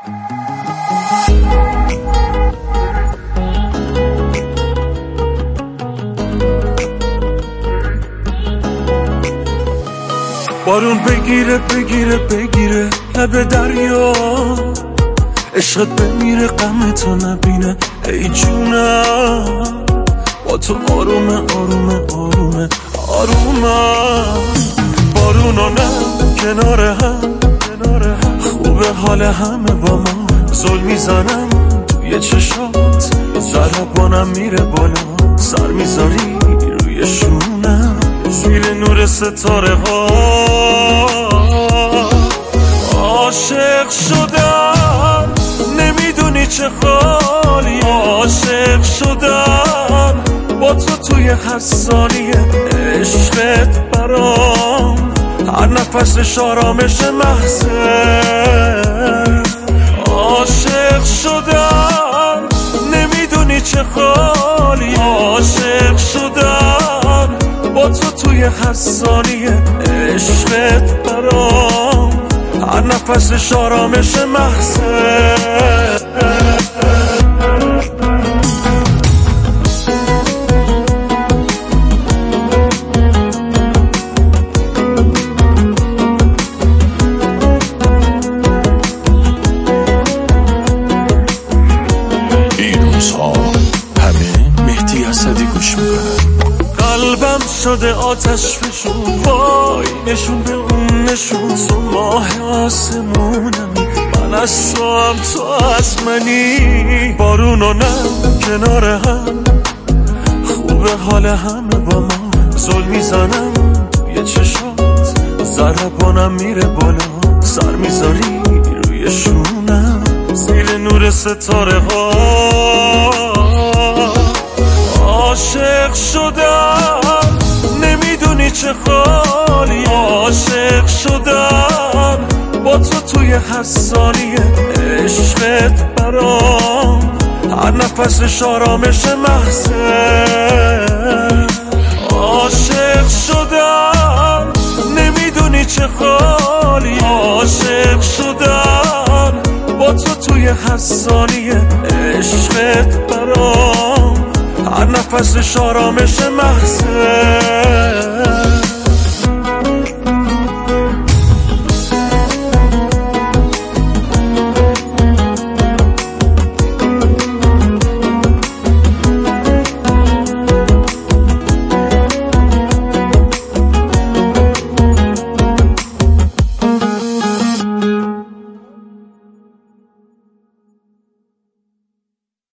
بارون بگیره بگیره بگیره لب دریا، عشقت بمیره غمتو نبینه ای جونم، با تو آرومه آرومه آرومه آرومه. بارونو نه کنار هم خوبه حال همه با ما، زل میزنم توی چشات ضربانم میره بالا، سر میذاری روی شونم زیر نور ستاره ها. عاشق شدم نمیدونی چه حالی، عاشق شدم با تو توی هر ثانیه، عشقت برام هر نفسش آرامش محضه. عاشق شدم نمیدونی چه حالی، عاشق شدم با تو توی هر ثانیه، عشقت برام هر نفسش آرامش محضه. قلبم شده آتش فشون، وای نشون به اون نشون، تو ماه آسمونمی من از تو هم تو از منی. بارونو نه کنار هم خوبه حال همه با ما، زل میزنم توی چشات ضربانم میره بالا، سر میذاری روی شونم زیر نور ستاره ها. عاشق شدم نمیدونی چه حالی، عاشق شدم با تو توی هر ثانیه، عشقت برام هر نفسش آرامش محضه. عاشق شدم نمیدونی چه حالی، عاشق شدم با تو توی هر ثانیه، عشقت برام هر نفسش آرامش محضه.